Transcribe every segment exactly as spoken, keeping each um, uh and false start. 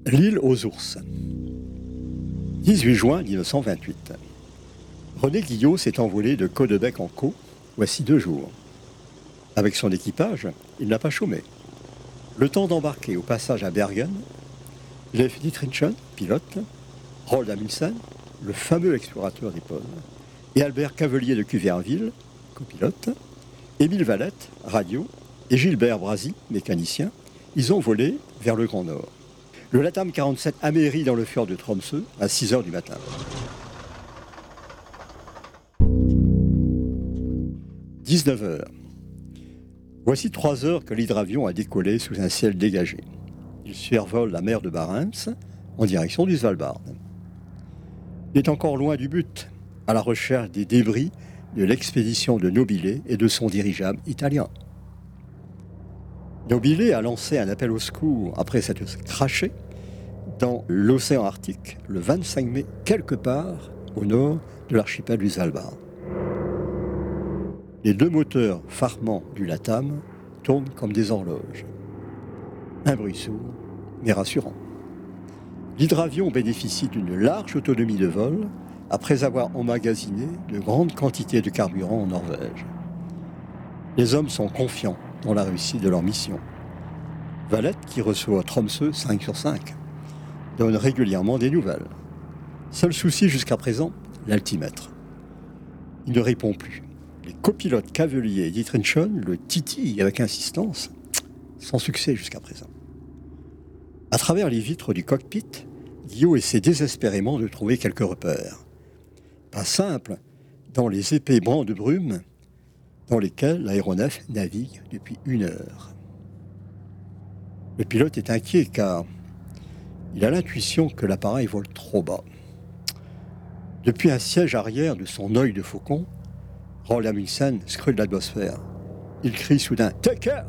L'île aux ours. dix-huit juin mille neuf cent vingt-huit. René Guillot s'est envolé de Caudebec en Caux, voici deux jours. Avec son équipage, il n'a pas chômé. Le temps d'embarquer au passage à Bergen, Leif Dietrichson, pilote, Roald Amundsen, le fameux explorateur des pôles, et Albert Cavelier de Cuverville, copilote, Émile Valette, radio, et Gilbert Brasi, mécanicien, ils ont volé vers le Grand Nord. Le Latam quarante-sept amérit dans le fjord de Tromsø à six heures du matin. dix-neuf heures. Voici trois heures que l'hydravion a décollé sous un ciel dégagé. Il survole la mer de Barents en direction du Svalbard. Il est encore loin du but, à la recherche des débris de l'expédition de Nobile et de son dirigeable italien. Nobile a lancé un appel au secours après s'être craché dans l'océan Arctique le vingt-cinq mai, quelque part au nord de l'archipel du Svalbard. Les deux moteurs Farman du Latam tournent comme des horloges. Un bruit sourd, mais rassurant. L'hydravion bénéficie d'une large autonomie de vol après avoir emmagasiné de grandes quantités de carburant en Norvège. Les hommes sont confiants dans la réussite de leur mission. Valette, qui reçoit Tromsø cinq sur cinq, donne régulièrement des nouvelles. Seul souci jusqu'à présent, l'altimètre. Il ne répond plus. Les copilotes Cavelier et Dietrichson le titillent avec insistance, sans succès jusqu'à présent. À travers les vitres du cockpit, Guillot essaie désespérément de trouver quelques repères. Pas simple, dans les épais bancs de brume dans lesquels l'aéronef navigue depuis une heure. Le pilote est inquiet car il a l'intuition que l'appareil vole trop bas. Depuis un siège arrière de son œil de faucon, Roald Amundsen scrute l'atmosphère. Il crie soudain « Take care !»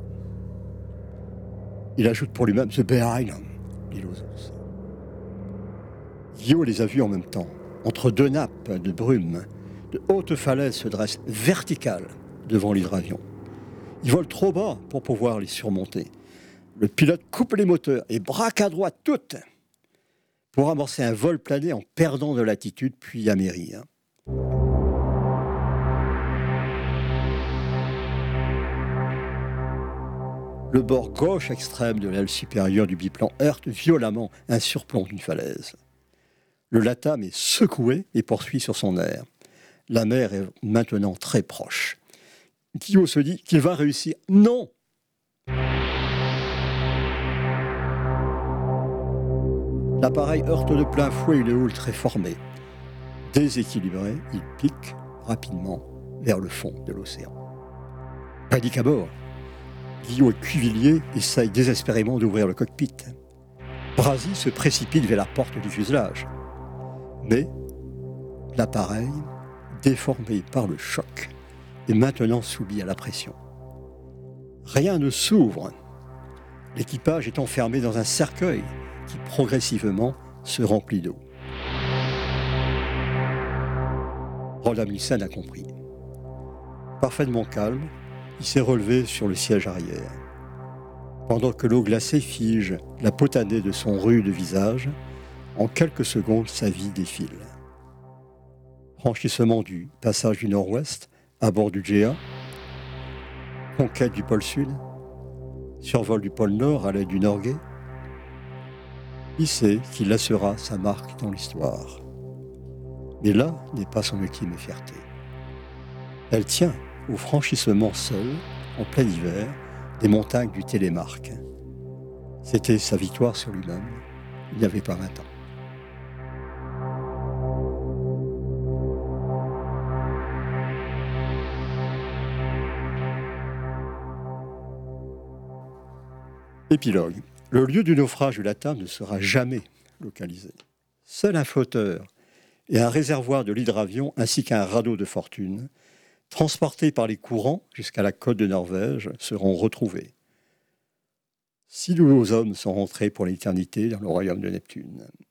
Il ajoute pour lui-même « The Bear Island », l'île aux ours. Guillot les a vus en même temps. Entre deux nappes de brume, de hautes falaises se dressent verticales devant l'hydravion. Ils volent trop bas pour pouvoir les surmonter. Le pilote coupe les moteurs et braque à droite toutes pour amorcer un vol plané en perdant de latitude puis amérir. Le bord gauche extrême de l'aile supérieure du biplan heurte violemment un surplomb d'une falaise. Le Latam est secoué et poursuit sur son air. La mer est maintenant très proche. Guillot se dit qu'il va réussir. Non! L'appareil heurte de plein fouet une houle très formée. Déséquilibré, il pique rapidement vers le fond de l'océan. Panique à bord. Guillot et Cuvillier essayent désespérément d'ouvrir le cockpit. Brasi se précipite vers la porte du fuselage. Mais l'appareil, déformé par le choc, est maintenant soumis à la pression. Rien ne s'ouvre. L'équipage est enfermé dans un cercueil qui progressivement se remplit d'eau. Roald Amundsen a compris. Parfaitement calme, il s'est relevé sur le siège arrière. Pendant que l'eau glacée fige la potanée de son rude visage, en quelques secondes, sa vie défile. Franchissement du passage du Nord-Ouest à bord du Gea, conquête du pôle Sud, survol du pôle Nord à l'aide du Norgay. Il sait qu'il laissera sa marque dans l'histoire. Mais là n'est pas son ultime fierté. Elle tient au franchissement seul, en plein hiver, des montagnes du Télémark. C'était sa victoire sur lui-même, il n'y avait pas vingt ans. Épilogue. Le lieu du naufrage du Latam ne sera jamais localisé. Seul un flotteur et un réservoir de l'hydravion ainsi qu'un radeau de fortune, transportés par les courants jusqu'à la côte de Norvège, seront retrouvés. Six nouveaux hommes sont rentrés pour l'éternité dans le royaume de Neptune.